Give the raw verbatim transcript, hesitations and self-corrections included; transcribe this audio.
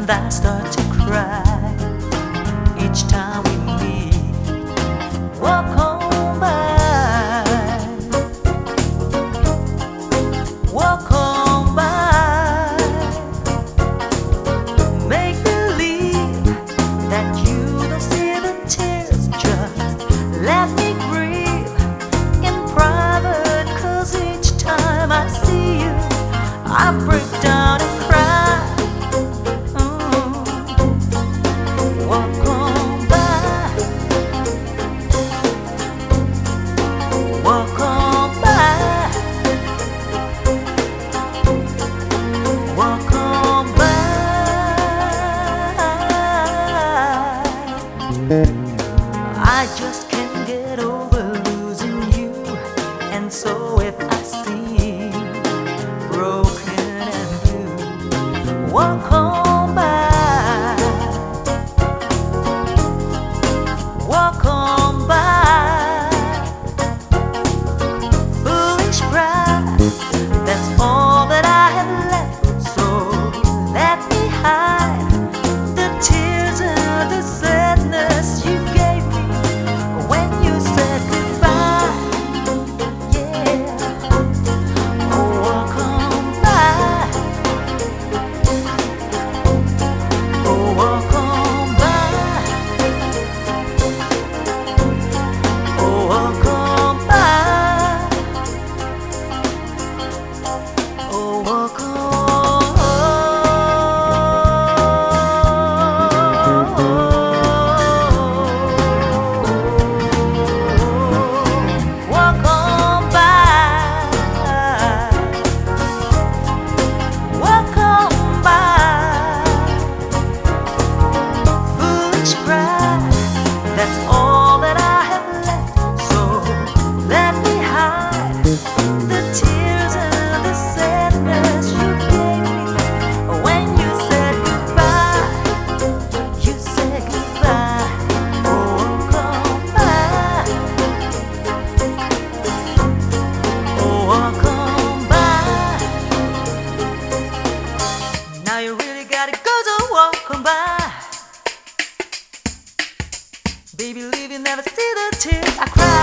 and I start to cry each time we meet. Walk on by, walk on by, make believe that you don't see the tears, just let me grieve in private, 'cause each time I see you I break down and cry. Mm. Walk on by, walk on by, walk on by. I just can't get over losing you, and so if I seem broken and blue, walk on by, walk on by. Foolish pride, that's all that I have left, so let me hide the tears and the sadness you gave me when you said goodbye. Yeah, oh, walk on by, oh, walk on by, oh, walk on by, oh, walk on. Walk on by, walk on by. Foolish pride, that's all that I have left, so let me hide the tears and the sadness you gave me when you said goodbye. You said goodbye. Oh, walk on by, oh, walk on by. Now you really gotta go, so walk on by. Baby, leave you, never see the tears I cry.